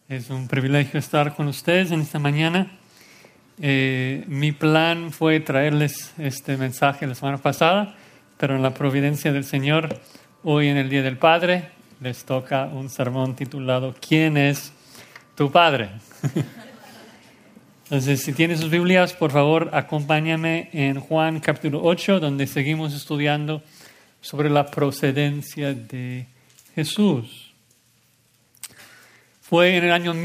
Es un privilegio estar con ustedes en esta mañana. Mi plan fue traerles este mensaje la semana pasada, pero en la providencia del Señor, hoy en el Día del Padre, les toca un sermón titulado ¿Quién es tu Padre? Entonces, si tienen sus Biblias, por favor, acompáñame en Juan capítulo 8, donde seguimos estudiando sobre la procedencia de Jesús. Fue en el año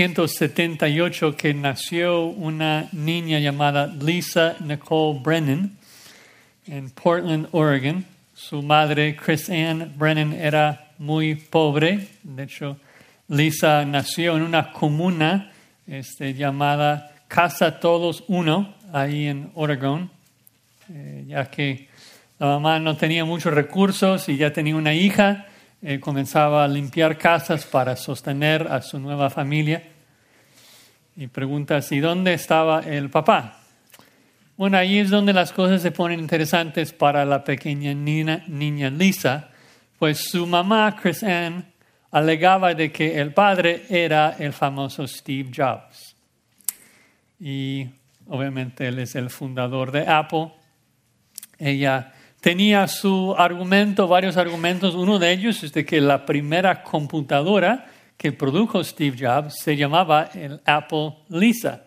1978 que nació una niña llamada Lisa Nicole Brennan en Portland, Oregon. Su madre, Chris Ann Brennan, era muy pobre. De hecho, Lisa nació en una comuna llamada Casa Todos Uno, ahí en Oregon, ya que la mamá no tenía muchos recursos y ya tenía una hija. Comenzaba a limpiar casas para sostener a su nueva familia. Y pregunta, ¿y dónde estaba el papá? Bueno, ahí es donde las cosas se ponen interesantes para la pequeña niña Lisa, pues su mamá, Chris Ann, alegaba de que el padre era el famoso Steve Jobs. Y obviamente él es el fundador de Apple. Ella tenía su argumento, varios argumentos. Uno de ellos es de que la primera computadora que produjo Steve Jobs se llamaba el Apple Lisa.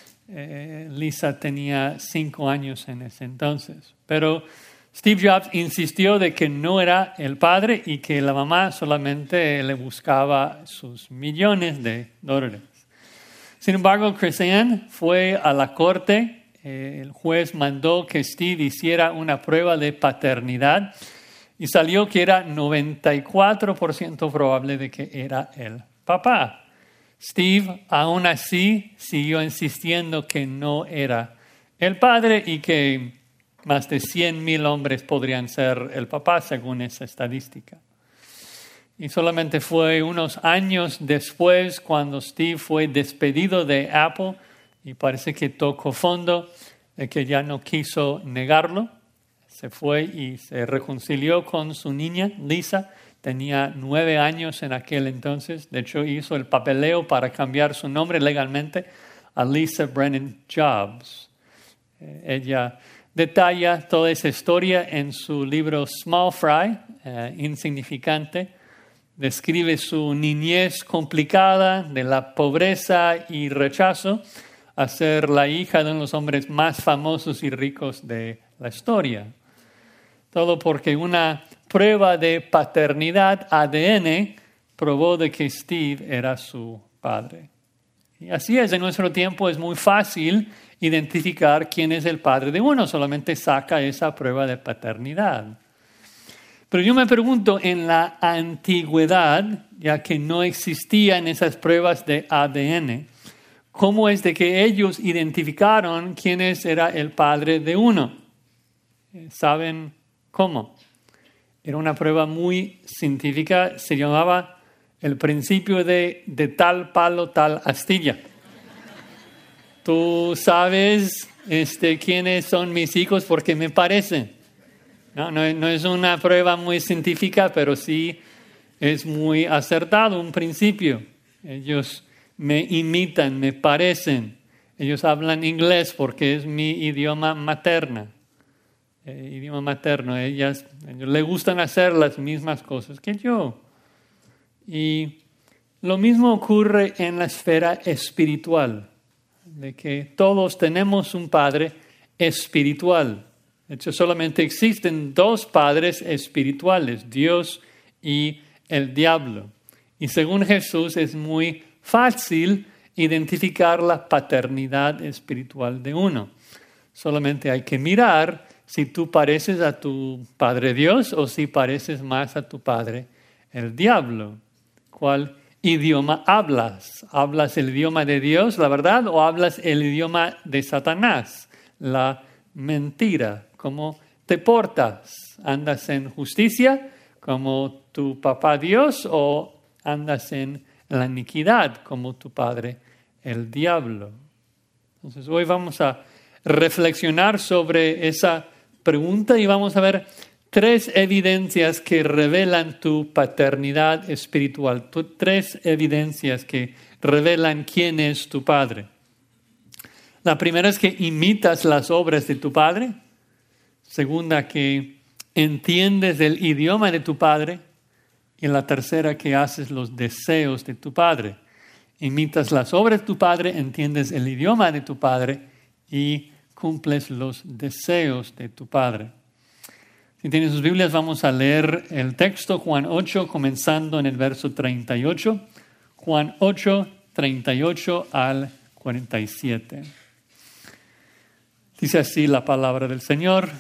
Lisa tenía 5 años en ese entonces. Pero Steve Jobs insistió de que no era el padre y que la mamá solamente le buscaba sus millones de dólares. Sin embargo, Chris Ann fue a la corte. El juez mandó que Steve hiciera una prueba de paternidad y salió que era 94% probable de que era el papá. Steve aún así siguió insistiendo que no era el padre y que más de 100,000 hombres podrían ser el papá según esa estadística. Y solamente fue unos años después cuando Steve fue despedido de Apple y parece que tocó fondo, de que ya no quiso negarlo. Se fue y se reconcilió con su niña, Lisa. Tenía 9 años en aquel entonces. De hecho, hizo el papeleo para cambiar su nombre legalmente a Lisa Brennan Jobs. Ella detalla toda esa historia en su libro Small Fry, Insignificante. Describe su niñez complicada de la pobreza y rechazo a ser la hija de uno de los hombres más famosos y ricos de la historia. Todo porque una prueba de paternidad ADN probó de que Steve era su padre. Y así es, en nuestro tiempo es muy fácil identificar quién es el padre de uno, solamente saca esa prueba de paternidad. Pero yo me pregunto, en la antigüedad, ya que no existían esas pruebas de ADN, ¿cómo es de que ellos identificaron quién era el padre de uno? ¿Saben cómo? Era una prueba muy científica, se llamaba el principio de tal palo, tal astilla. Tú sabes quiénes son mis hijos porque me parecen. No es una prueba muy científica, pero sí es muy acertado un principio. Ellos me imitan, me parecen. Ellos hablan inglés porque es mi idioma materno. A ellos les gustan hacer las mismas cosas que yo. Y lo mismo ocurre en la esfera espiritual, de que todos tenemos un padre espiritual. De hecho, solamente existen 2 padres espirituales, Dios y el diablo. Y según Jesús es muy fácil identificar la paternidad espiritual de uno. Solamente hay que mirar si tú pareces a tu Padre Dios o si pareces más a tu padre el diablo. ¿Cuál idioma hablas? ¿Hablas el idioma de Dios, la verdad, o hablas el idioma de Satanás, la mentira? ¿Cómo te portas? ¿Andas en justicia como tu papá Dios o andas en la iniquidad como tu padre el diablo? Entonces hoy vamos a reflexionar sobre esa pregunta y vamos a ver 3 evidencias que revelan tu paternidad espiritual. 3 evidencias que revelan quién es tu Padre. La primera es que imitas las obras de tu Padre. Segunda, que entiendes el idioma de tu Padre. Y la tercera, que haces los deseos de tu Padre. Imitas las obras de tu Padre, entiendes el idioma de tu Padre y cumples los deseos de tu Padre. Si tienen sus Biblias, vamos a leer el texto, Juan 8, comenzando en el verso 38. Juan 8, 38 al 47. Dice así la palabra del Señor.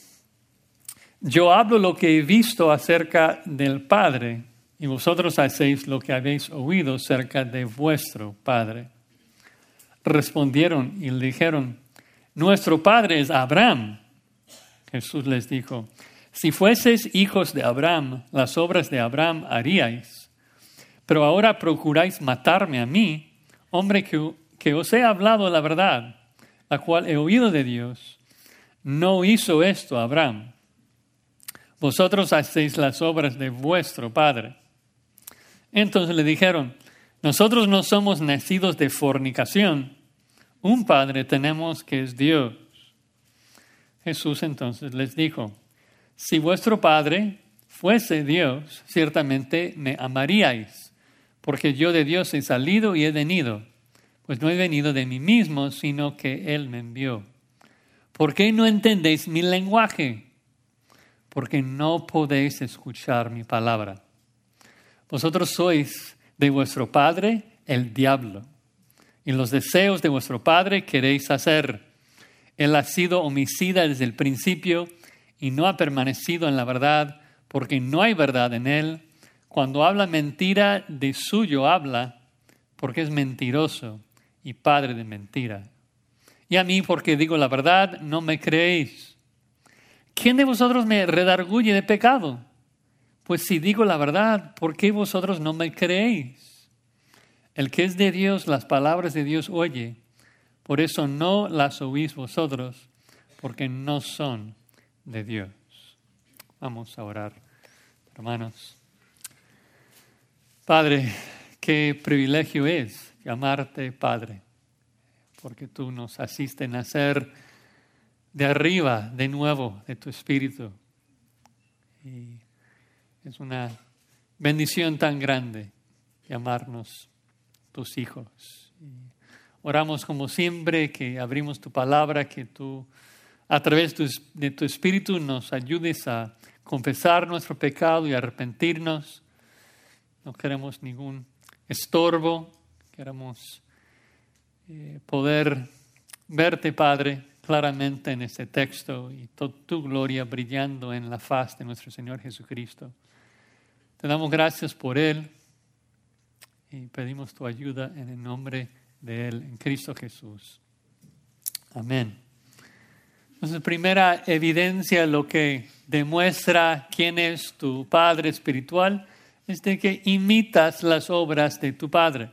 Yo hablo lo que he visto acerca del Padre, y vosotros hacéis lo que habéis oído acerca de vuestro Padre. Respondieron y le dijeron, nuestro Padre es Abraham. Jesús les dijo, si fueseis hijos de Abraham, las obras de Abraham haríais. Pero ahora procuráis matarme a mí, hombre que os he hablado la verdad, la cual he oído de Dios. No hizo esto Abraham. Vosotros hacéis las obras de vuestro padre. Entonces le dijeron, nosotros no somos nacidos de fornicación. Un padre tenemos que es Dios. Jesús entonces les dijo, si vuestro Padre fuese Dios, ciertamente me amaríais, porque yo de Dios he salido y he venido, pues no he venido de mí mismo, sino que Él me envió. ¿Por qué no entendéis mi lenguaje? Porque no podéis escuchar mi palabra. Vosotros sois de vuestro padre el diablo, y los deseos de vuestro padre queréis hacer. Él ha sido homicida desde el principio y no ha permanecido en la verdad, porque no hay verdad en él. Cuando habla mentira, de suyo habla, porque es mentiroso y padre de mentira. Y a mí, porque digo la verdad, no me creéis. ¿Quién de vosotros me redarguye de pecado? Pues si digo la verdad, ¿por qué vosotros no me creéis? El que es de Dios, las palabras de Dios oye. Por eso no las oís vosotros, porque no son de Dios. Vamos a orar, hermanos. Padre, qué privilegio es llamarte Padre, porque tú nos asistes a nacer de arriba, de nuevo, de tu Espíritu. Y es una bendición tan grande llamarnos tus hijos. Y oramos como siempre que abrimos tu palabra, que tú a través de tu Espíritu nos ayudes a confesar nuestro pecado y arrepentirnos. No queremos ningún estorbo, queremos poder verte, Padre, claramente en este texto y tu gloria brillando en la faz de nuestro Señor Jesucristo. Te damos gracias por Él y pedimos tu ayuda en el nombre de Él, en Cristo Jesús. Amén. Entonces, primera evidencia, lo que demuestra quién es tu Padre espiritual, es de que imitas las obras de tu Padre.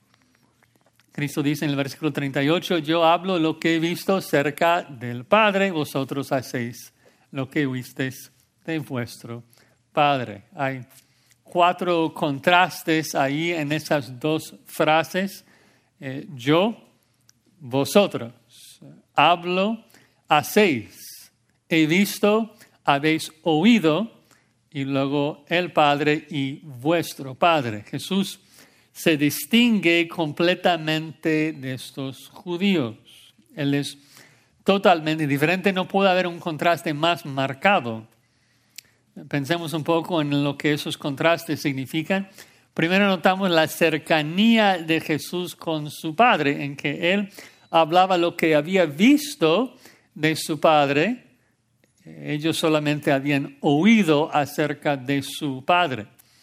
Cristo dice en el versículo 38, yo hablo lo que he visto cerca del Padre, vosotros hacéis lo que oísteis de vuestro Padre. Hay 4 contrastes ahí en esas 2 frases. Yo, vosotros, hablo, hacéis, he visto, habéis oído, y luego el Padre y vuestro Padre. Jesús se distingue completamente de estos judíos. Él es totalmente diferente, no puede haber un contraste más marcado. Pensemos un poco en lo que esos contrastes significan. Primero notamos la cercanía de Jesús con su Padre, en que Él hablaba lo que había visto de su Padre. Ellos solamente habían oído acerca de su Padre.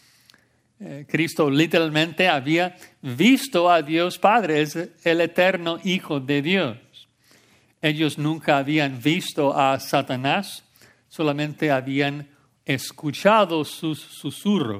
Cristo literalmente había visto a Dios Padre, es el eterno Hijo de Dios. Ellos nunca habían visto a Satanás, solamente habían escuchado sus susurros.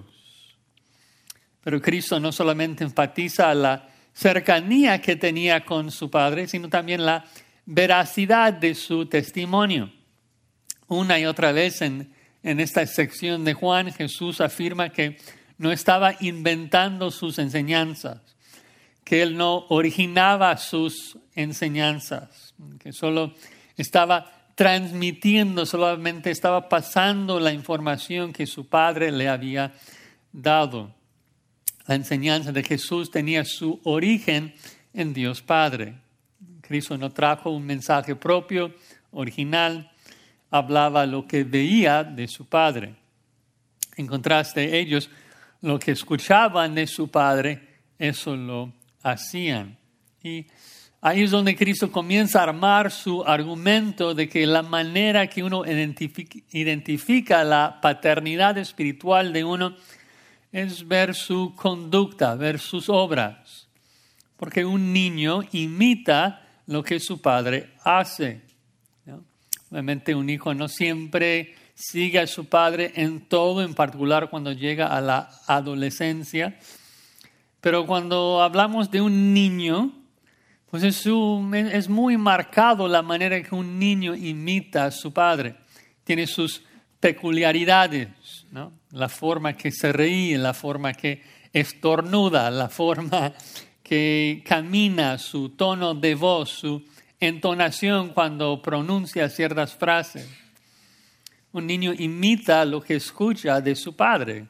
Pero Cristo no solamente enfatiza la cercanía que tenía con su Padre, sino también la veracidad de su testimonio. Una y otra vez en en esta sección de Juan, Jesús afirma que no estaba inventando sus enseñanzas, que Él no originaba sus enseñanzas, que solo estaba transmitiendo, solamente estaba pasando la información que su Padre le había dado. La enseñanza de Jesús tenía su origen en Dios Padre. Cristo no trajo un mensaje propio, original, hablaba lo que veía de su Padre. En contraste, ellos lo que escuchaban de su Padre, eso lo hacían. Y ahí es donde Cristo comienza a armar su argumento de que la manera que uno identifica la paternidad espiritual de uno es ver su conducta, ver sus obras. Porque un niño imita lo que su padre hace, ¿no? Obviamente un hijo no siempre sigue a su padre en todo, en particular cuando llega a la adolescencia. Pero cuando hablamos de un niño, pues es muy marcado la manera que un niño imita a su padre. Tiene sus peculiaridades, ¿no? La forma que se ríe, la forma que estornuda, la forma que camina, su tono de voz, su entonación cuando pronuncia ciertas frases. Un niño imita lo que escucha de su padre.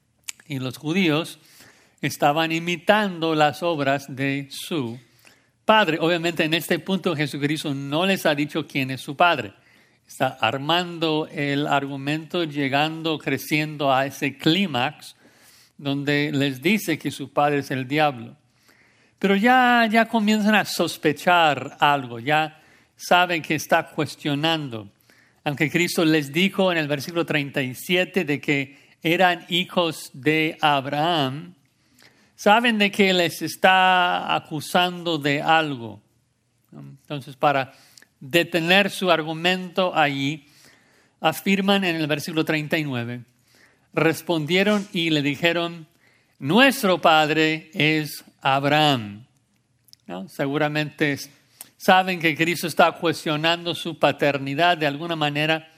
Y los judíos estaban imitando las obras de su padre. Obviamente en este punto Jesucristo no les ha dicho quién es su padre. Está armando el argumento, llegando, creciendo a ese clímax donde les dice que su padre es el diablo. Pero ya comienzan a sospechar algo, ya saben que está cuestionando. Aunque Cristo les dijo en el versículo 37 de que eran hijos de Abraham, saben de que les está acusando de algo. Entonces, para detener su argumento allí, afirman en el versículo 39, respondieron y le dijeron, nuestro padre es Abraham. ¿No? Seguramente saben que Cristo está cuestionando su paternidad de alguna manera.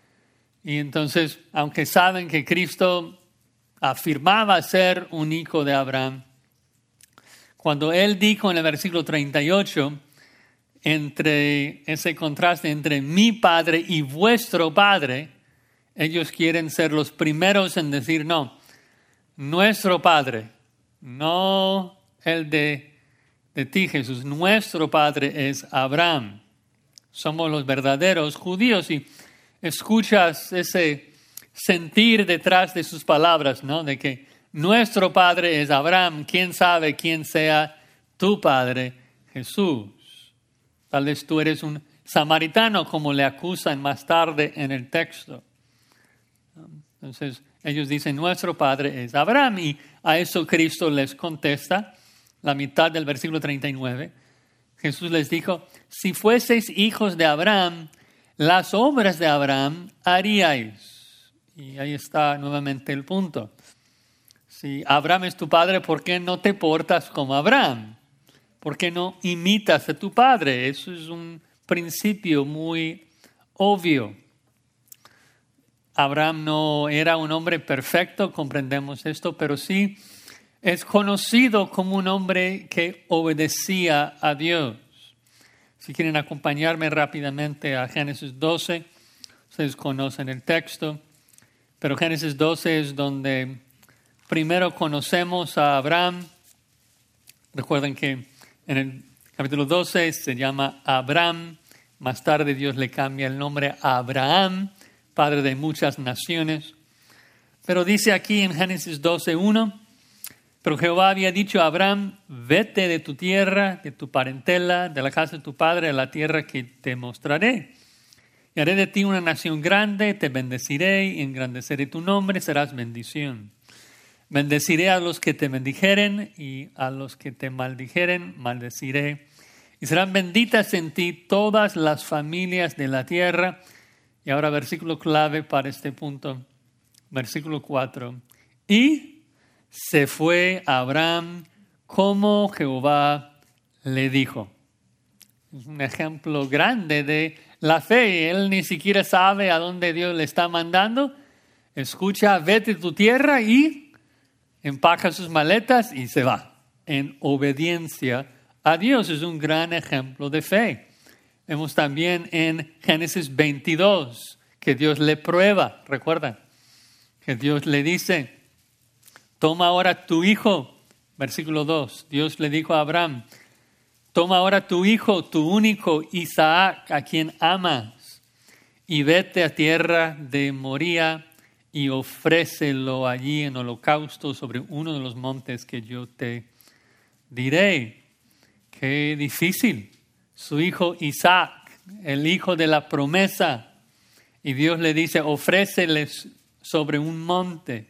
Y entonces, aunque saben que Cristo afirmaba ser un hijo de Abraham, cuando Él dijo en el versículo 38, entre ese contraste entre mi padre y vuestro padre, ellos quieren ser los primeros en decir no, nuestro padre, no el de ti, Jesús. Nuestro padre es Abraham. Somos los verdaderos judíos. Y escuchas ese sentir detrás de sus palabras, ¿no? De que nuestro padre es Abraham. ¿Quién sabe quién sea tu padre, Jesús? Tal vez tú eres un samaritano, como le acusan más tarde en el texto. Entonces, ellos dicen, nuestro padre es Abraham. Y a eso Cristo les contesta, la mitad del versículo 39. Jesús les dijo, si fueseis hijos de Abraham, las obras de Abraham haríais. Y ahí está nuevamente el punto. Si Abraham es tu padre, ¿por qué no te portas como Abraham? ¿Por qué no imitas a tu padre? Eso es un principio muy obvio. Abraham no era un hombre perfecto, comprendemos esto, pero sí es conocido como un hombre que obedecía a Dios. Si quieren acompañarme rápidamente a Génesis 12, ustedes conocen el texto, pero Génesis 12 es donde primero conocemos a Abraham. Recuerden que en el capítulo 12 se llama Abram, más tarde Dios le cambia el nombre a Abraham, padre de muchas naciones. Pero dice aquí en Génesis 12:1, pero Jehová había dicho a Abraham, vete de tu tierra, de tu parentela, de la casa de tu padre, a la tierra que te mostraré. Y haré de ti una nación grande, te bendeciré y engrandeceré tu nombre, serás bendición. Bendeciré a los que te bendijeren y a los que te maldijeren, maldeciré. Y serán benditas en ti todas las familias de la tierra. Y ahora versículo clave para este punto, versículo 4. Y se fue Abraham como Jehová le dijo. Es un ejemplo grande de la fe. Él ni siquiera sabe a dónde Dios le está mandando. Escucha, vete a tu tierra y empaca sus maletas y se va. En obediencia a Dios es un gran ejemplo de fe. Vemos también en Génesis 22 que Dios le prueba, ¿recuerdan? Que Dios le dice, toma ahora tu hijo, versículo 2, Dios le dijo a Abraham, toma ahora tu hijo, tu único Isaac, a quien amas, y vete a tierra de Moría y ofrécelo allí en holocausto sobre uno de los montes que yo te diré. Qué difícil. Su hijo Isaac, el hijo de la promesa. Y Dios le dice, ofréceles sobre un monte.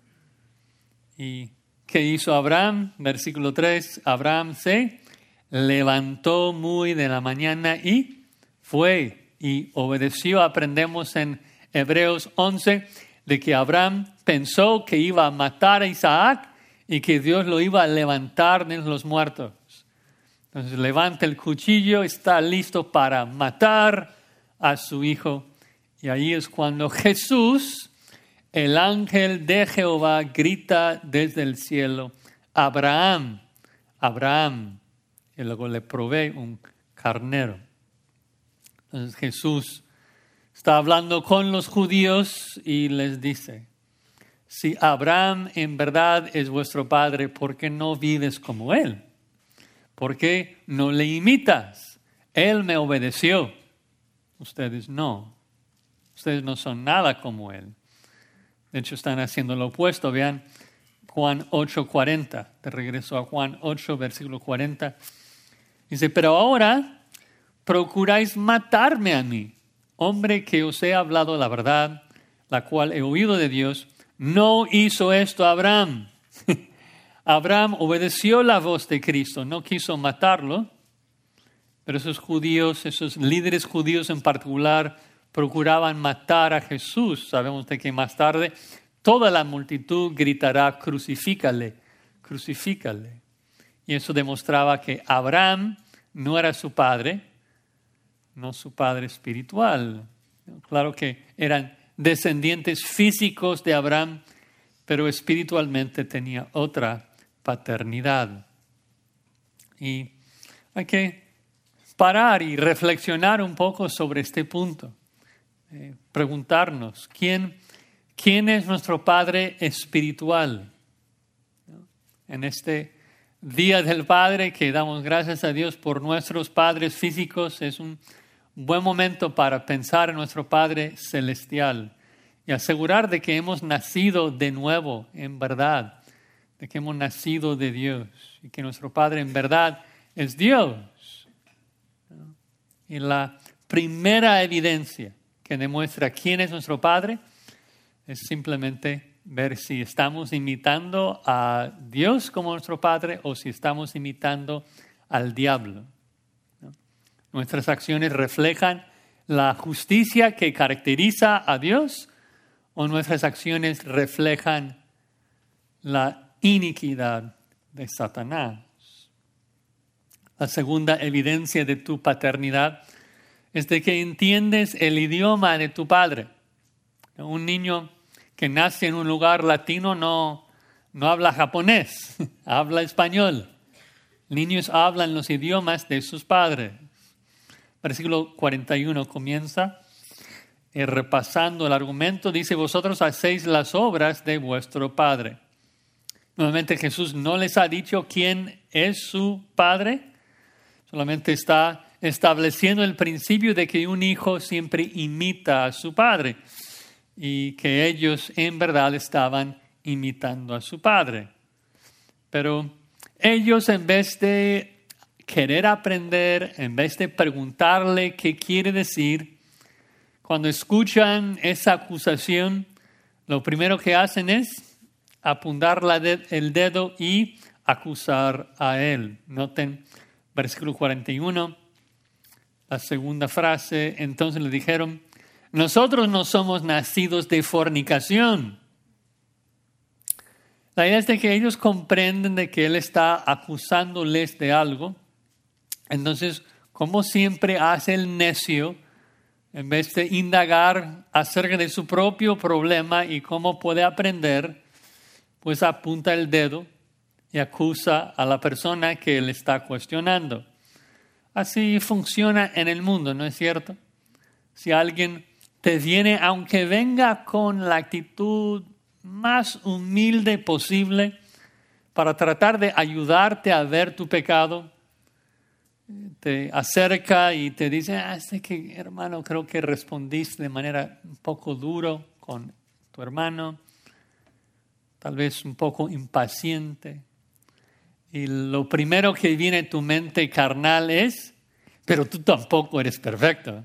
¿Y qué hizo Abraham? Versículo 3, Abraham se levantó muy de la mañana y fue y obedeció. Aprendemos en Hebreos 11 de que Abraham pensó que iba a matar a Isaac y que Dios lo iba a levantar de los muertos. Entonces levanta el cuchillo, está listo para matar a su hijo. Y ahí es cuando Jesús, el ángel de Jehová, grita desde el cielo, Abraham, Abraham. Y luego le provee un carnero. Entonces Jesús está hablando con los judíos y les dice, si Abraham en verdad es vuestro padre, ¿por qué no vives como él? ¿Por qué no le imitas? Él me obedeció. Ustedes no. Ustedes no son nada como él. De hecho, están haciendo lo opuesto. Vean Juan 8:40. De regreso a Juan 8, versículo 40. Dice, pero ahora procuráis matarme a mí, hombre que os he hablado la verdad, la cual he oído de Dios. No hizo esto Abraham. Abraham obedeció la voz de Cristo, no quiso matarlo, pero esos judíos, esos líderes judíos en particular, procuraban matar a Jesús. Sabemos de que más tarde toda la multitud gritará, crucifícale, crucifícale. Y eso demostraba que Abraham no era su padre, no su padre espiritual. Claro que eran descendientes físicos de Abraham, pero espiritualmente tenía otra paternidad. Y hay que parar y reflexionar un poco sobre este punto. Preguntarnos, ¿quién es nuestro Padre espiritual? En este Día del Padre, que damos gracias a Dios por nuestros padres físicos, es un buen momento para pensar en nuestro Padre celestial y asegurar de que hemos nacido de nuevo en verdad, de que hemos nacido de Dios y que nuestro Padre en verdad es Dios. Y la primera evidencia que demuestra quién es nuestro Padre es simplemente ver si estamos imitando a Dios como nuestro Padre o si estamos imitando al diablo. Nuestras acciones reflejan la justicia que caracteriza a Dios o nuestras acciones reflejan la iniquidad de Satanás. La segunda evidencia de tu paternidad es de que entiendes el idioma de tu padre. Un niño que nace en un lugar latino no habla japonés, habla español. Niños hablan los idiomas de sus padres. Versículo 41 comienza repasando el argumento. Dice, vosotros hacéis las obras de vuestro padre. Nuevamente Jesús no les ha dicho quién es su padre. Solamente está estableciendo el principio de que un hijo siempre imita a su padre y que ellos en verdad estaban imitando a su padre. Pero ellos, en vez de querer aprender, en vez de preguntarle qué quiere decir, cuando escuchan esa acusación, lo primero que hacen es apuntar el dedo y acusar a él. Noten versículo 41, la segunda frase. Entonces le dijeron, nosotros no somos nacidos de fornicación. La idea es de que ellos comprenden de que él está acusándoles de algo. Entonces, como siempre hace el necio, en vez de indagar acerca de su propio problema y cómo puede aprender, pues apunta el dedo y acusa a la persona que le está cuestionando. Así funciona en el mundo, ¿no es cierto? Si alguien te viene, aunque venga con la actitud más humilde posible para tratar de ayudarte a ver tu pecado, te acerca y te dice, sé que hermano, creo que respondiste de manera un poco duro con tu hermano, tal vez un poco impaciente. Y lo primero que viene a tu mente carnal es, pero tú tampoco eres perfecto.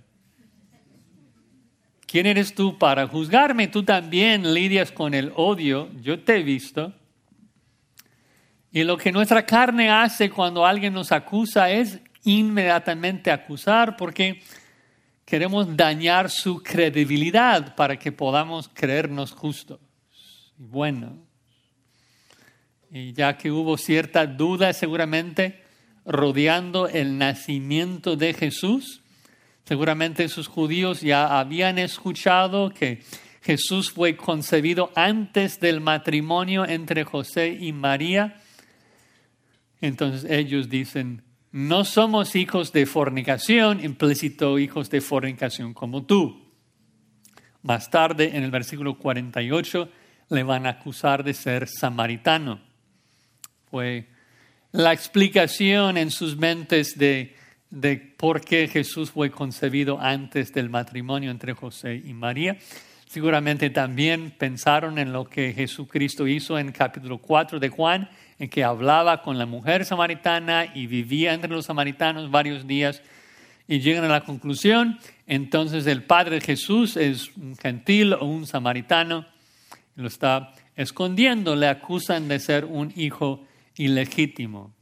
¿Quién eres tú para juzgarme? Tú también lidias con el odio, yo te he visto. Y lo que nuestra carne hace cuando alguien nos acusa es inmediatamente acusar porque queremos dañar su credibilidad para que podamos creernos justos y buenos. Y ya que hubo cierta duda seguramente rodeando el nacimiento de Jesús, seguramente sus judíos ya habían escuchado que Jesús fue concebido antes del matrimonio entre José y María. Entonces ellos dicen, no somos hijos de fornicación, implícito hijos de fornicación como tú. Más tarde, en el versículo 48, le van a acusar de ser samaritano. Fue la explicación en sus mentes de por qué Jesús fue concebido antes del matrimonio entre José y María. Seguramente también pensaron en lo que Jesucristo hizo en capítulo 4 de Juan, en que hablaba con la mujer samaritana y vivía entre los samaritanos varios días y llegan a la conclusión, entonces el padre de Jesús es un gentil o un samaritano, lo está escondiendo, le acusan de ser un hijo ilegítimo.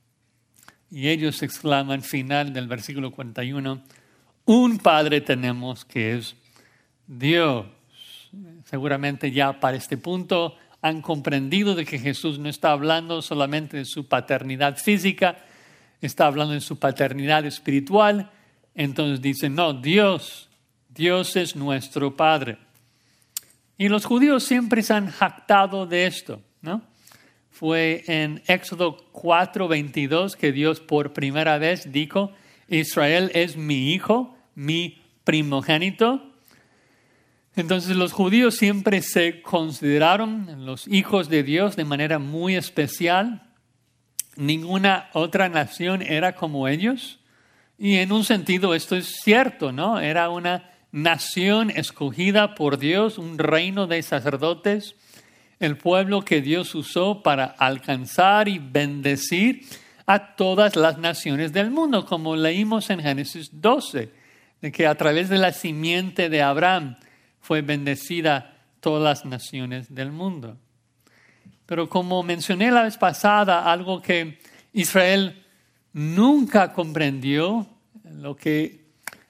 Y ellos exclaman, final del versículo 41, un Padre tenemos que es Dios. Seguramente ya para este punto han comprendido de que Jesús no está hablando solamente de su paternidad física, está hablando de su paternidad espiritual. Entonces dicen, no, Dios es nuestro Padre. Y los judíos siempre se han jactado de esto, ¿no? Fue en Éxodo 4:22 que Dios por primera vez dijo, Israel es mi hijo, mi primogénito. Entonces los judíos siempre se consideraron los hijos de Dios de manera muy especial. Ninguna otra nación era como ellos. Y en un sentido esto es cierto, ¿no? Era una nación escogida por Dios, un reino de sacerdotes, el pueblo que Dios usó para alcanzar y bendecir a todas las naciones del mundo, como leímos en Génesis 12, de que a través de la simiente de Abraham fue bendecida todas las naciones del mundo. Pero como mencioné la vez pasada, algo que Israel nunca comprendió, lo que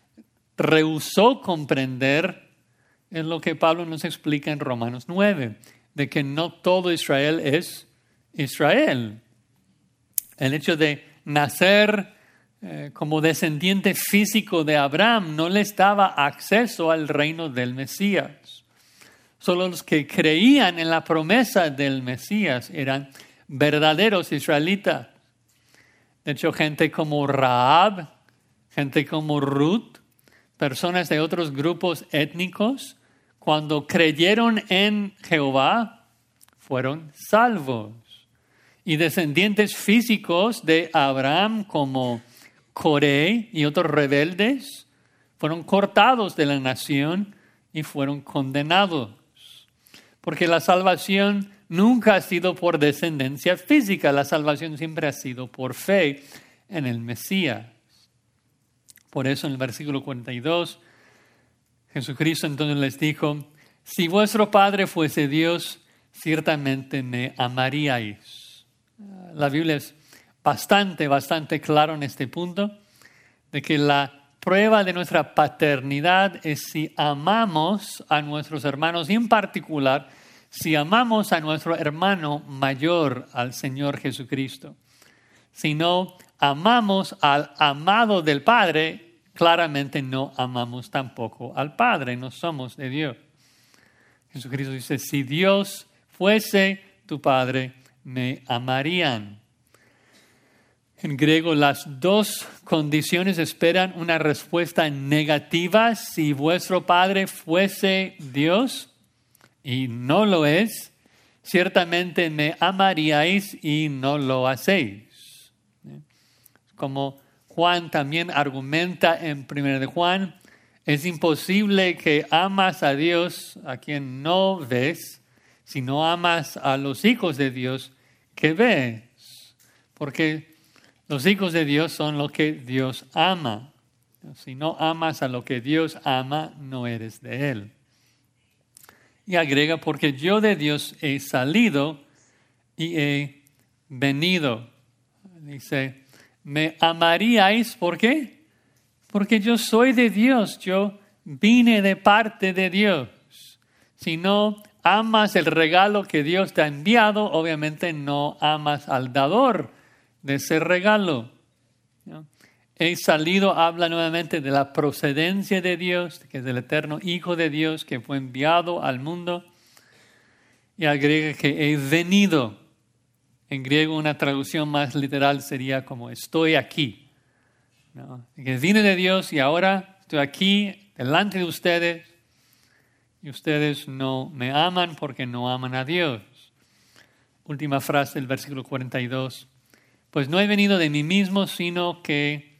rehusó comprender, es lo que Pablo nos explica en Romanos 9, de que no todo Israel es Israel. El hecho de nacer como descendiente físico de Abraham no les daba acceso al reino del Mesías. Solo los que creían en la promesa del Mesías eran verdaderos israelitas. De hecho, gente como Rahab, gente como Ruth, personas de otros grupos étnicos, cuando creyeron en Jehová, fueron salvos. Y descendientes físicos de Abraham como Coré y otros rebeldes fueron cortados de la nación y fueron condenados. Porque la salvación nunca ha sido por descendencia física, la salvación siempre ha sido por fe en el Mesías. Por eso en el versículo 42, Jesucristo entonces les dijo, si vuestro Padre fuese Dios, ciertamente me amaríais. La Biblia es bastante claro en este punto, de que la prueba de nuestra paternidad es si amamos a nuestros hermanos y en particular si amamos a nuestro hermano mayor, al Señor Jesucristo. Si no amamos al amado del Padre, claramente no amamos tampoco al Padre, no somos de Dios. Jesucristo dice, si Dios fuese tu Padre, me amarían. En griego, las dos condiciones esperan una respuesta negativa. Si vuestro Padre fuese Dios, y no lo es, ciertamente me amaríais y no lo hacéis. Como Juan también argumenta en 1 de Juan, es imposible que amas a Dios a quien no ves, si no amas a los hijos de Dios que ves. Porque los hijos de Dios son lo que Dios ama. Si no amas a lo que Dios ama, no eres de Él. Y agrega, porque yo de Dios he salido y he venido. Dice, me amaríais, ¿por qué? Porque yo soy de Dios, yo vine de parte de Dios. Si no amas el regalo que Dios te ha enviado, obviamente no amas al dador de ese regalo. ¿No? He salido, habla nuevamente de la procedencia de Dios, que es el eterno Hijo de Dios que fue enviado al mundo. Y agrega que he venido. En griego una traducción más literal sería como estoy aquí. ¿No? Que vine de Dios y ahora estoy aquí delante de ustedes y ustedes no me aman porque no aman a Dios. Última frase del versículo 42. Pues no he venido de mí mismo, sino que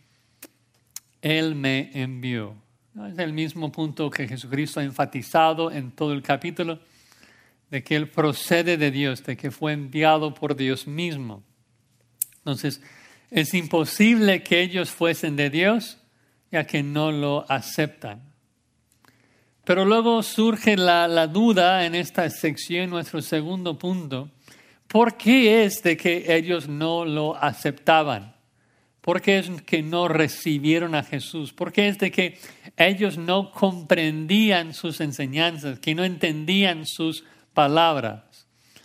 Él me envió. Es el mismo punto que Jesucristo ha enfatizado en todo el capítulo, de que Él procede de Dios, de que fue enviado por Dios mismo. Entonces, es imposible que ellos fuesen de Dios, ya que no lo aceptan. Pero luego surge la duda en esta sección, nuestro segundo punto. ¿Por qué es de que ellos no lo aceptaban? ¿Por qué es que no recibieron a Jesús? ¿Por qué es de que ellos no comprendían sus enseñanzas, que no entendían sus palabras?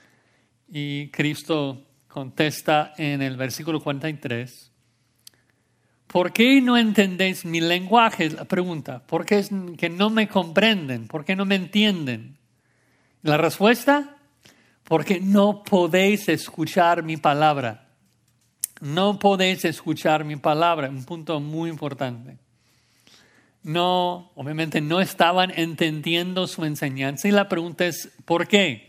Y Cristo contesta en el versículo 43. ¿Por qué no entendéis mi lenguaje? La pregunta. ¿Por qué es que no me comprenden? ¿Por qué no me entienden? La respuesta, porque no podéis escuchar mi palabra. No podéis escuchar mi palabra. Un punto muy importante. No, obviamente no estaban entendiendo su enseñanza. Y la pregunta es, ¿por qué?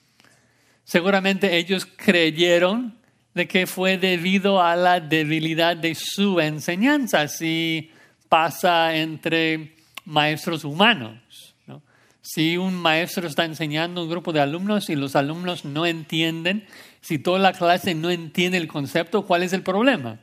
Seguramente ellos creyeron de que fue debido a la debilidad de su enseñanza. Así pasa entre maestros humanos, ¿no? Si un maestro está enseñando a un grupo de alumnos y los alumnos no entienden, si toda la clase no entiende el concepto, ¿cuál es el problema?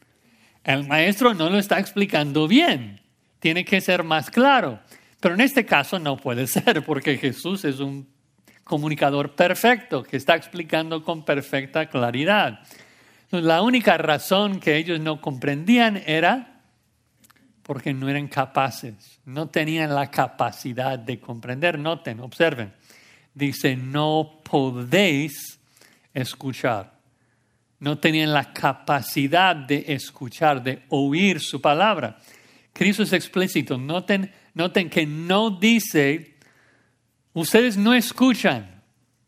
El maestro no lo está explicando bien. Tiene que ser más claro. Pero en este caso no puede ser, porque Jesús es un comunicador perfecto que está explicando con perfecta claridad. Entonces, la única razón que ellos no comprendían era porque no eran capaces, no tenían la capacidad de comprender. Noten, observen. Dice, no podéis escuchar. No tenían la capacidad de escuchar, de oír su palabra. Cristo es explícito. Noten que no dice, ustedes no escuchan,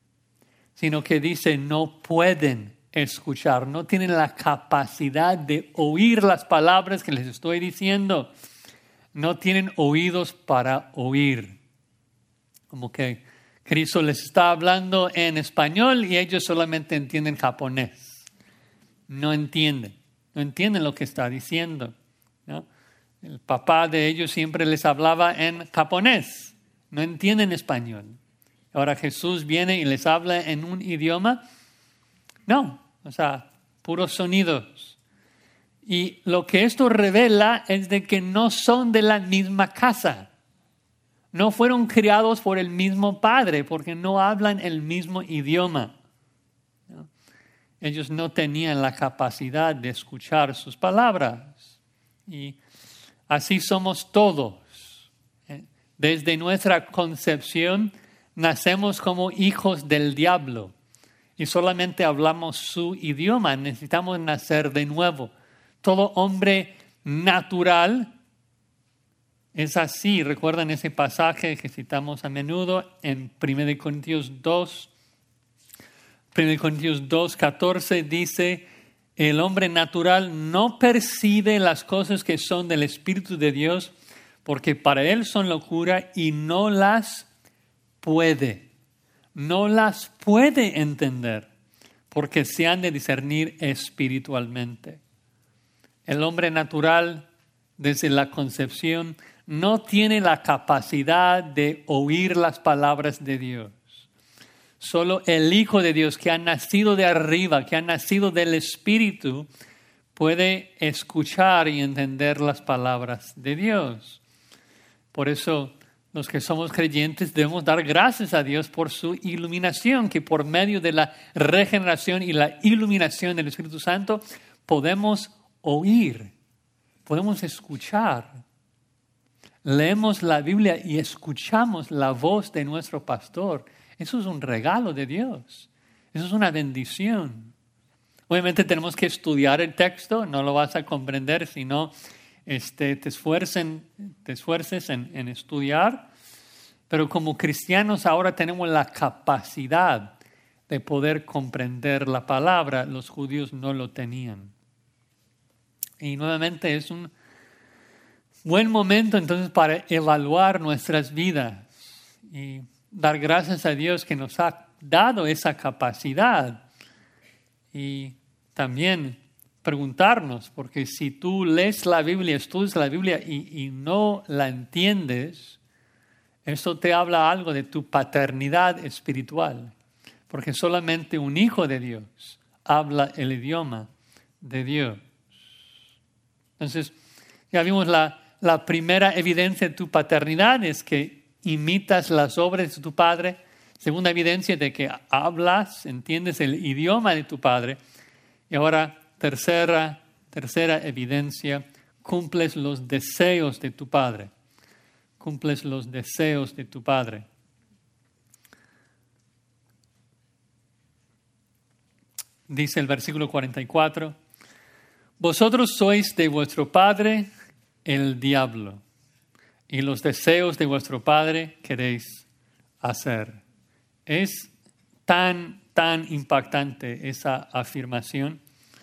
sino que dice, no pueden escuchar. No tienen la capacidad de oír las palabras que les estoy diciendo. No tienen oídos para oír. Como que Cristo les está hablando en español y ellos solamente entienden japonés. No entienden lo que está diciendo, ¿no? El papá de ellos siempre les hablaba en japonés. No entienden español. Ahora Jesús viene y les habla en un idioma. No, puros sonidos. Y lo que esto revela es de que no son de la misma casa. No fueron criados por el mismo padre porque no hablan el mismo idioma. ¿No? Ellos no tenían la capacidad de escuchar sus palabras. Y así somos todos. Desde nuestra concepción nacemos como hijos del diablo y solamente hablamos su idioma. Necesitamos nacer de nuevo. Todo hombre natural Es así, recuerdan ese pasaje que citamos a menudo en 1 Corintios 2. 1 Corintios 2:14 dice, el hombre natural no percibe las cosas que son del Espíritu de Dios, porque para él son locura y no las puede entender, porque se han de discernir espiritualmente. El hombre natural, desde la concepción, no tiene la capacidad de oír las palabras de Dios. Solo el Hijo de Dios, que ha nacido de arriba, que ha nacido del Espíritu, puede escuchar y entender las palabras de Dios. Por eso, los que somos creyentes debemos dar gracias a Dios por su iluminación, que por medio de la regeneración y la iluminación del Espíritu Santo podemos oír, podemos escuchar. Leemos la Biblia y escuchamos la voz de nuestro pastor. Eso es un regalo de Dios. Eso es una bendición. Obviamente tenemos que estudiar el texto, no lo vas a comprender si no te esfuerces en estudiar. Pero como cristianos ahora tenemos la capacidad de poder comprender la palabra. Los judíos no lo tenían. Y nuevamente es un buen momento entonces para evaluar nuestras vidas y dar gracias a Dios que nos ha dado esa capacidad. Y también preguntarnos, porque si tú lees la Biblia, estudias la Biblia y no la entiendes, eso te habla algo de tu paternidad espiritual, porque solamente un hijo de Dios habla el idioma de Dios. Entonces, ya vimos la primera evidencia de tu paternidad es que imitas las obras de tu padre. Segunda evidencia de que hablas, entiendes el idioma de tu padre. Y ahora, tercera evidencia, cumples los deseos de tu padre. Cumples los deseos de tu padre. Dice el versículo 44, vosotros sois de vuestro padre el diablo, y los deseos de vuestro padre queréis hacer. Es tan impactante esa afirmación.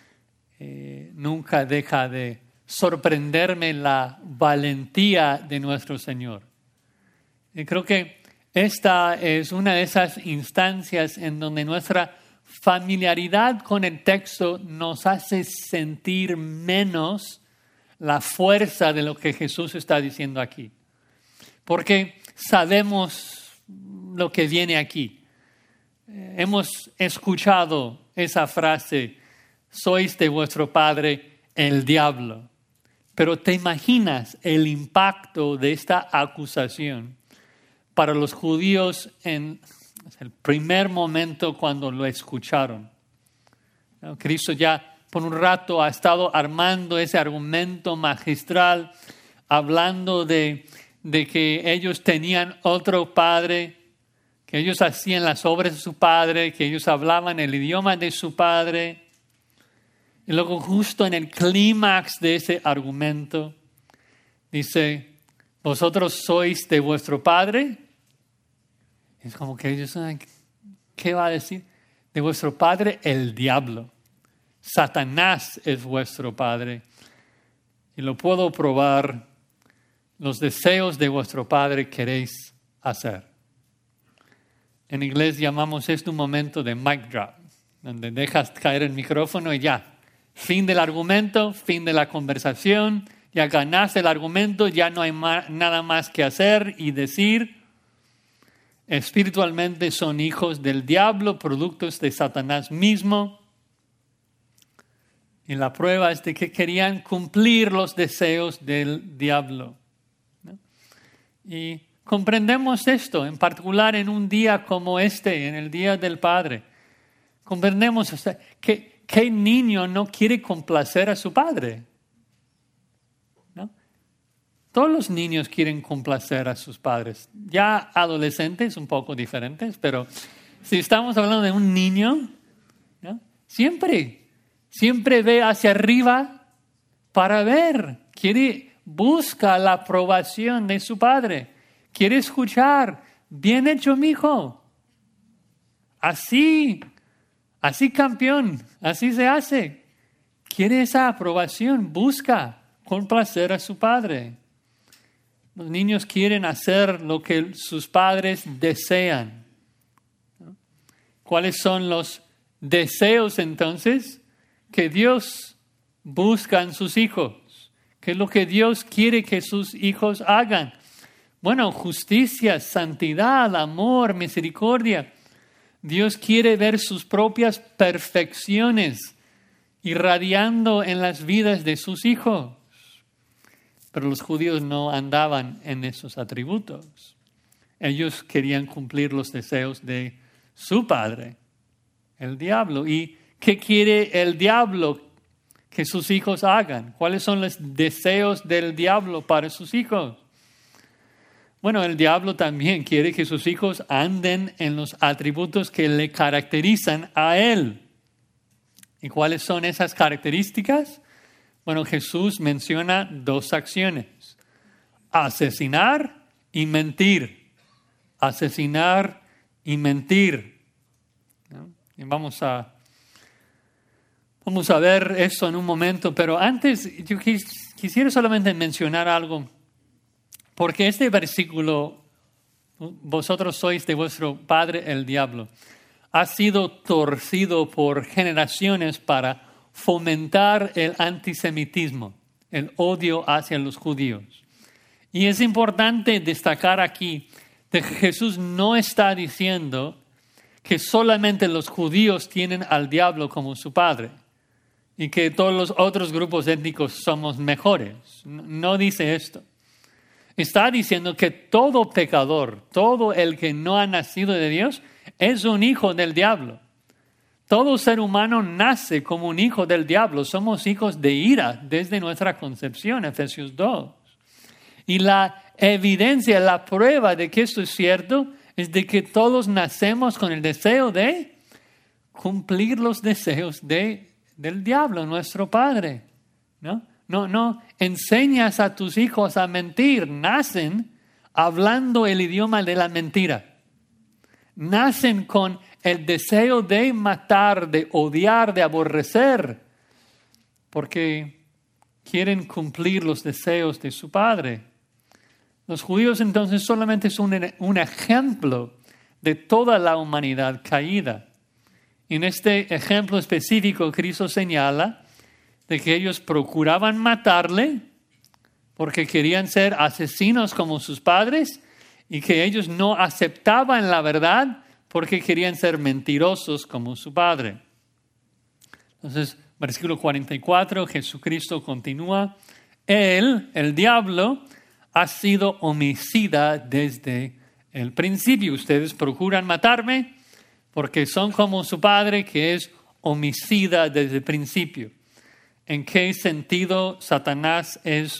Nunca deja de sorprenderme la valentía de nuestro Señor. Y creo que esta es una de esas instancias en donde nuestra familiaridad con el texto nos hace sentir menos la fuerza de lo que Jesús está diciendo aquí. Porque sabemos lo que viene aquí. Hemos escuchado esa frase, sois de vuestro padre el diablo. Pero ¿te imaginas el impacto de esta acusación para los judíos en el primer momento cuando lo escucharon? Cristo ya por un rato ha estado armando ese argumento magistral, hablando de que ellos tenían otro padre, que ellos hacían las obras de su padre, que ellos hablaban el idioma de su padre. Y luego justo en el clímax de ese argumento, dice, ¿vosotros sois de vuestro padre? Es como que ellos, ¿qué va a decir? De vuestro padre el diablo. Satanás es vuestro padre. Y lo puedo probar. Los deseos de vuestro padre queréis hacer. En inglés llamamos esto un momento de mic drop, donde dejas caer el micrófono y ya. Fin del argumento, fin de la conversación. Ya ganaste el argumento, ya no hay nada más que hacer y decir. Espiritualmente son hijos del diablo, productos de Satanás mismo. Y la prueba es de que querían cumplir los deseos del diablo, ¿no? Y comprendemos esto, en particular en un día como este, en el Día del Padre. Comprendemos que ¿qué niño no quiere complacer a su padre? ¿No? Todos los niños quieren complacer a sus padres. Ya adolescentes un poco diferentes, pero si estamos hablando de un niño, ¿no? Siempre ve hacia arriba para ver. Quiere busca la aprobación de su padre. Quiere escuchar, bien hecho, mijo. Así campeón, así se hace. Quiere esa aprobación, busca complacer a su padre. Los niños quieren hacer lo que sus padres desean. ¿Cuáles son los deseos entonces que Dios busca en sus hijos? ¿Qué es lo que Dios quiere que sus hijos hagan? Bueno, justicia, santidad, amor, misericordia. Dios quiere ver sus propias perfecciones irradiando en las vidas de sus hijos. Pero los judíos no andaban en esos atributos. Ellos querían cumplir los deseos de su padre, el diablo. ¿Y qué quiere el diablo que sus hijos hagan? ¿Cuáles son los deseos del diablo para sus hijos? Bueno, el diablo también quiere que sus hijos anden en los atributos que le caracterizan a él. ¿Y cuáles son esas características? Bueno, Jesús menciona dos acciones: asesinar y mentir. Asesinar y mentir. ¿No? Y vamos a ver eso en un momento, pero antes yo quisiera solamente mencionar algo. Porque este versículo, vosotros sois de vuestro padre el diablo, ha sido torcido por generaciones para fomentar el antisemitismo, el odio hacia los judíos. Y es importante destacar aquí que Jesús no está diciendo que solamente los judíos tienen al diablo como su padre y que todos los otros grupos étnicos somos mejores. No dice esto. Está diciendo que todo pecador, todo el que no ha nacido de Dios, es un hijo del diablo. Todo ser humano nace como un hijo del diablo. Somos hijos de ira desde nuestra concepción, Efesios 2. Y la evidencia, la prueba de que esto es cierto, es de que todos nacemos con el deseo de cumplir los deseos del diablo, nuestro padre, ¿no? No enseñas a tus hijos a mentir. Nacen hablando el idioma de la mentira. Nacen con el deseo de matar, de odiar, de aborrecer, porque quieren cumplir los deseos de su padre. Los judíos entonces solamente son un ejemplo de toda la humanidad caída. En este ejemplo específico, Cristo señala de que ellos procuraban matarle porque querían ser asesinos como sus padres y que ellos no aceptaban la verdad porque querían ser mentirosos como su padre. Entonces, versículo 44, Jesucristo continúa: Él, el diablo, ha sido homicida desde el principio. Ustedes procuran matarme porque son como su padre, que es homicida desde el principio. ¿En qué sentido Satanás es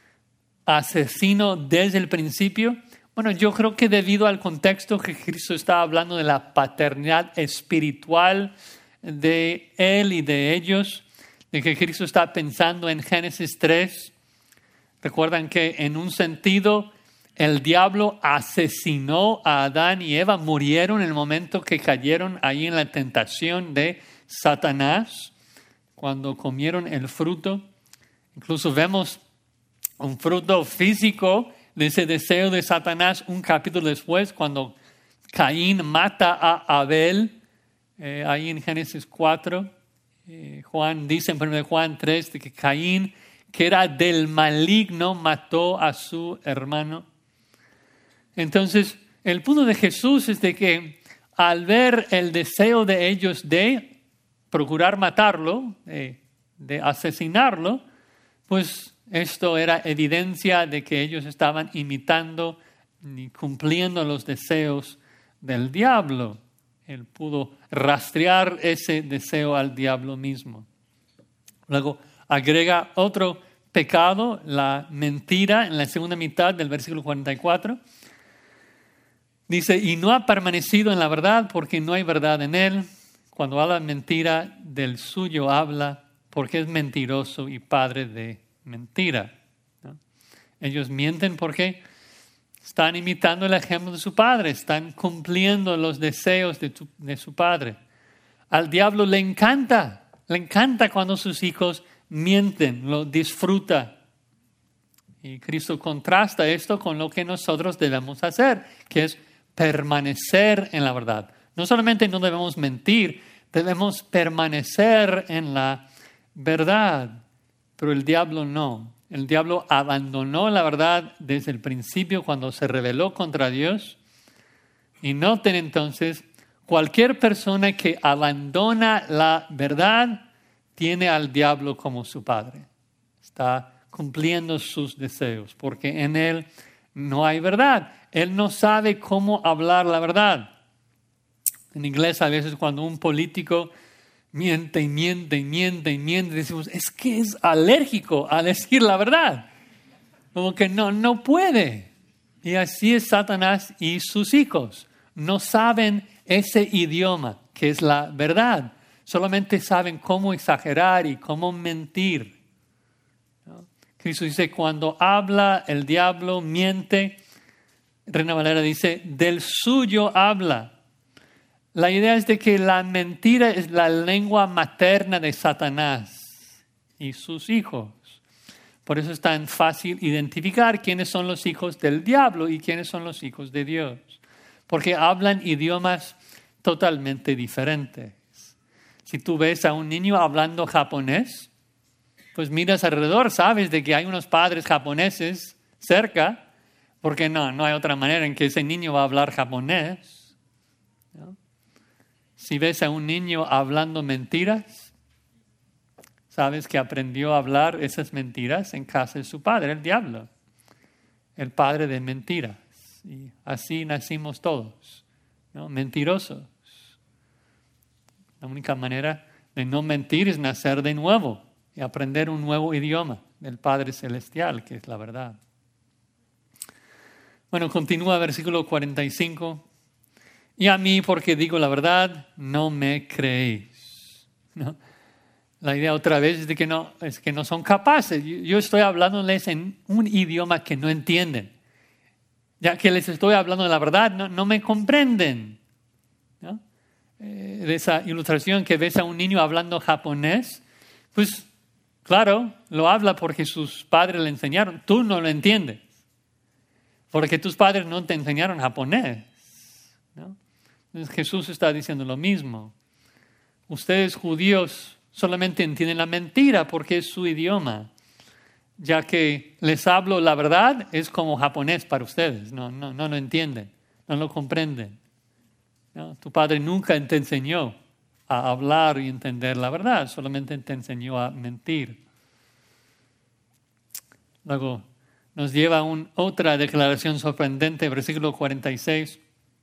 asesino desde el principio? Bueno, yo creo que debido al contexto que Cristo está hablando de la paternidad espiritual de él y de ellos, de que Cristo está pensando en Génesis 3. Recuerdan que en un sentido el diablo asesinó a Adán y Eva, murieron en el momento que cayeron ahí en la tentación de Satanás, cuando comieron el fruto. Incluso vemos un fruto físico de ese deseo de Satanás un capítulo después, cuando Caín mata a Abel, ahí en Génesis 4. Juan dice en 1 Juan 3 de que Caín, que era del maligno, mató a su hermano. Entonces, el punto de Jesús es de que al ver el deseo de ellos de procurar matarlo, de asesinarlo, pues esto era evidencia de que ellos estaban imitando y cumpliendo los deseos del diablo. Él pudo rastrear ese deseo al diablo mismo. Luego agrega otro pecado, la mentira, en la segunda mitad del versículo 44. Dice: y no ha permanecido en la verdad porque no hay verdad en él. Cuando habla mentira, del suyo habla porque es mentiroso y padre de mentira, ¿no? Ellos mienten porque están imitando el ejemplo de su padre, están cumpliendo los deseos de su padre. Al diablo le encanta cuando sus hijos mienten, lo disfruta. Y Cristo contrasta esto con lo que nosotros debemos hacer, que es permanecer en la verdad. No solamente no debemos mentir, debemos permanecer en la verdad. Pero el diablo no. El diablo abandonó la verdad desde el principio cuando se rebeló contra Dios. Y noten entonces, cualquier persona que abandona la verdad tiene al diablo como su padre. Está cumpliendo sus deseos, porque en él no hay verdad. Él no sabe cómo hablar la verdad. En inglés a veces cuando un político miente, decimos, es que es alérgico a decir la verdad. Como que no puede. Y así es Satanás y sus hijos. No saben ese idioma que es la verdad. Solamente saben cómo exagerar y cómo mentir. Cristo dice, cuando habla el diablo, miente. Reina Valera dice, del suyo habla. La idea es de que la mentira es la lengua materna de Satanás y sus hijos. Por eso es tan fácil identificar quiénes son los hijos del diablo y quiénes son los hijos de Dios. Porque hablan idiomas totalmente diferentes. Si tú ves a un niño hablando japonés, pues miras alrededor, sabes de que hay unos padres japoneses cerca, porque no hay otra manera en que ese niño va a hablar japonés, ¿no? Si ves a un niño hablando mentiras, sabes que aprendió a hablar esas mentiras en casa de su padre, el diablo, el padre de mentiras. Y así nacimos todos, ¿no? Mentirosos. La única manera de no mentir es nacer de nuevo y aprender un nuevo idioma del Padre Celestial, que es la verdad. Bueno, continúa versículo 45. Y a mí, porque digo la verdad, no me creéis, ¿no? La idea otra vez es de que no son capaces. Yo estoy hablándoles en un idioma que no entienden. Ya que les estoy hablando de la verdad, no me comprenden, ¿no? De esa ilustración que ves a un niño hablando japonés, pues claro, lo habla porque sus padres le enseñaron. Tú no lo entiendes, porque tus padres no te enseñaron japonés, ¿no? Entonces Jesús está diciendo lo mismo. Ustedes judíos solamente entienden la mentira porque es su idioma. Ya que les hablo la verdad, es como japonés para ustedes. No lo entienden, no lo comprenden, ¿no? Tu padre nunca te enseñó a hablar y entender la verdad, solamente te enseñó a mentir. Luego nos lleva a otra declaración sorprendente, versículo 46.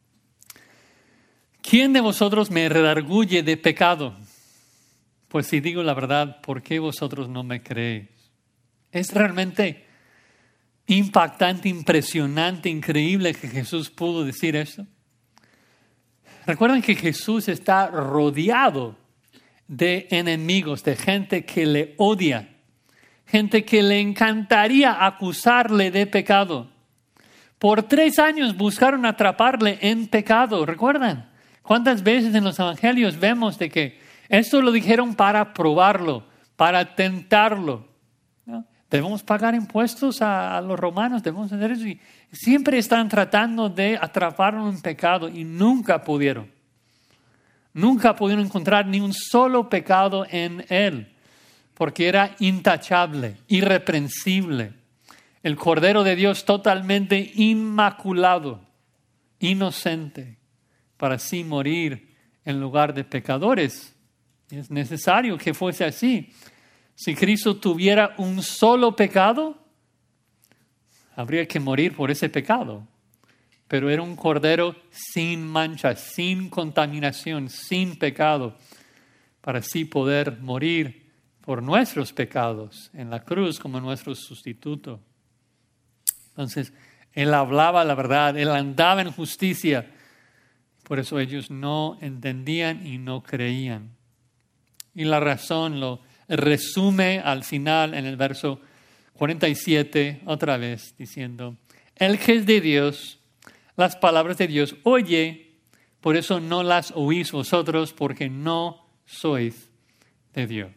¿Quién de vosotros me redarguye de pecado? Pues si digo la verdad, ¿por qué vosotros no me creéis? Es realmente impactante, impresionante, increíble que Jesús pudo decir esto. Recuerden que Jesús está rodeado de enemigos, de gente que le odia, gente que le encantaría acusarle de pecado. Por 3 años buscaron atraparle en pecado. ¿Recuerdan? ¿Cuántas veces en los evangelios vemos de que esto lo dijeron para probarlo, para tentarlo, ¿no? Debemos pagar impuestos a los romanos, debemos hacer eso. Y siempre están tratando de atraparlo en pecado y nunca pudieron. Nunca pudieron encontrar ni un solo pecado en él, porque era intachable, irreprensible. El Cordero de Dios totalmente inmaculado, inocente, para así morir en lugar de pecadores. Es necesario que fuese así. Si Cristo tuviera un solo pecado, habría que morir por ese pecado. Pero era un cordero sin mancha, sin contaminación, sin pecado, para así poder morir por nuestros pecados en la cruz como nuestro sustituto. Entonces, Él hablaba la verdad, Él andaba en justicia. Por eso ellos no entendían y no creían. Y la razón lo resume al final en el verso 47, otra vez, diciendo, el que es de Dios, las palabras de Dios oye, por eso no las oís vosotros, porque no sois de Dios.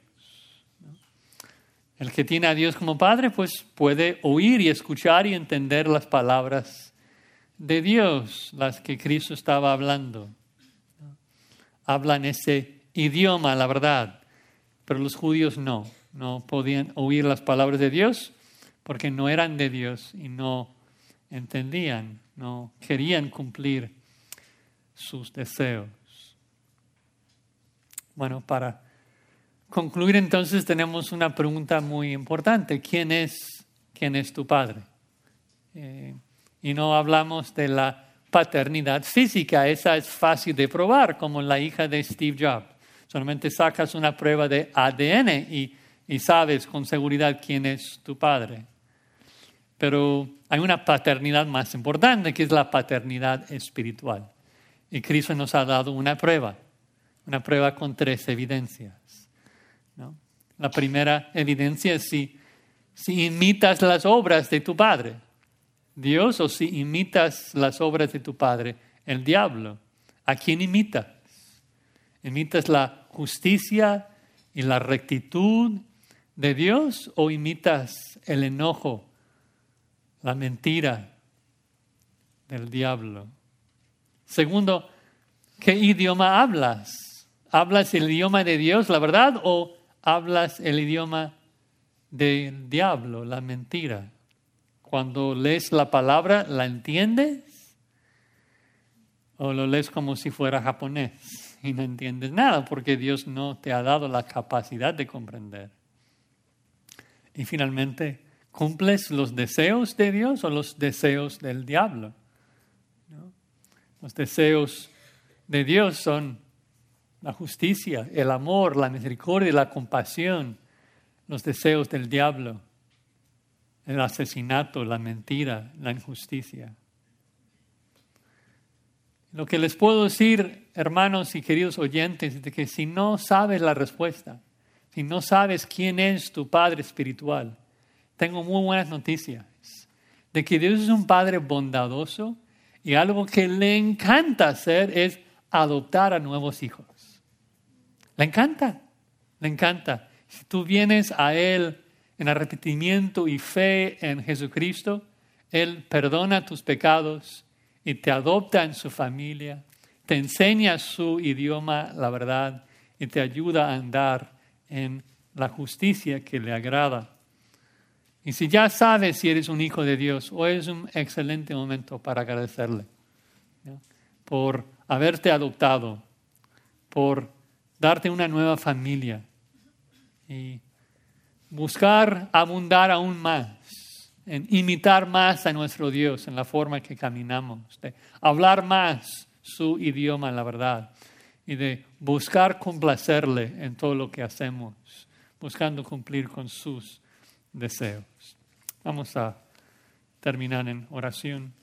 El que tiene a Dios como Padre, pues puede oír y escuchar y entender las palabras de Dios, las que Cristo estaba hablando. Hablan ese idioma, la verdad, pero los judíos no podían oír las palabras de Dios porque no eran de Dios y no entendían, no querían cumplir sus deseos. Bueno, para concluir entonces tenemos una pregunta muy importante. ¿Quién es tu Padre? Y no hablamos de la paternidad física. Esa es fácil de probar, como la hija de Steve Jobs. Solamente sacas una prueba de ADN y sabes con seguridad quién es tu padre. Pero hay una paternidad más importante, que es la paternidad espiritual. Y Cristo nos ha dado una prueba con 3 evidencias, ¿no? La primera evidencia es si imitas las obras de tu padre, Dios, o si imitas las obras de tu padre, el diablo. ¿A quién imitas? ¿Imitas la justicia y la rectitud de Dios o imitas el enojo, la mentira del diablo? Segundo, ¿qué idioma hablas? ¿Hablas el idioma de Dios, la verdad, o hablas el idioma del diablo, la mentira? Cuando lees la palabra, ¿la entiendes? ¿O lo lees como si fuera japonés y no entiendes nada porque Dios no te ha dado la capacidad de comprender? Y finalmente, ¿cumples los deseos de Dios o los deseos del diablo? ¿No? Los deseos de Dios son la justicia, el amor, la misericordia y la compasión. Los deseos del diablo, el asesinato, la mentira, la injusticia. Lo que les puedo decir, hermanos y queridos oyentes, es de que si no sabes la respuesta, si no sabes quién es tu Padre espiritual, tengo muy buenas noticias. De que Dios es un Padre bondadoso y algo que le encanta hacer es adoptar a nuevos hijos. Le encanta. Si tú vienes a Él en arrepentimiento y fe en Jesucristo, Él perdona tus pecados y te adopta en su familia, te enseña su idioma, la verdad, y te ayuda a andar en la justicia que le agrada. Y si ya sabes si eres un hijo de Dios, hoy es un excelente momento para agradecerle, ¿no?, por haberte adoptado, por darte una nueva familia y buscar abundar aún más, en imitar más a nuestro Dios en la forma que caminamos, de hablar más su idioma, la verdad, y de buscar complacerle en todo lo que hacemos, buscando cumplir con sus deseos. Vamos a terminar en oración.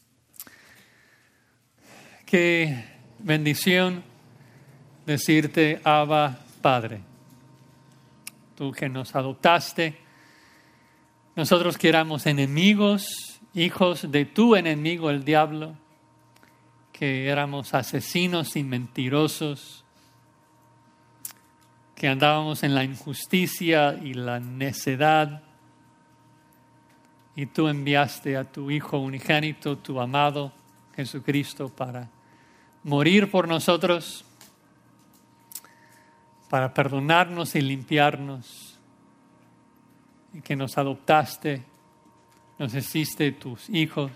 Qué bendición decirte, Abba, Padre. Tú que nos adoptaste, nosotros que éramos enemigos, hijos de tu enemigo, el diablo, que éramos asesinos y mentirosos, que andábamos en la injusticia y la necedad, y tú enviaste a tu Hijo unigénito, tu amado Jesucristo, para morir por nosotros, para perdonarnos y limpiarnos, y que nos adoptaste, nos hiciste tus hijos.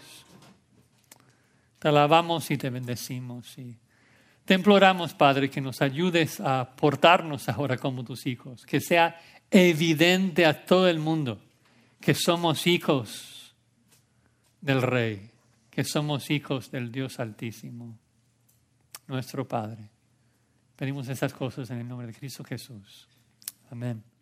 Te alabamos y te bendecimos. Y te imploramos, Padre, que nos ayudes a portarnos ahora como tus hijos, que sea evidente a todo el mundo que somos hijos del Rey, que somos hijos del Dios Altísimo, nuestro Padre. Pedimos estas cosas en el nombre de Cristo Jesús. Amén.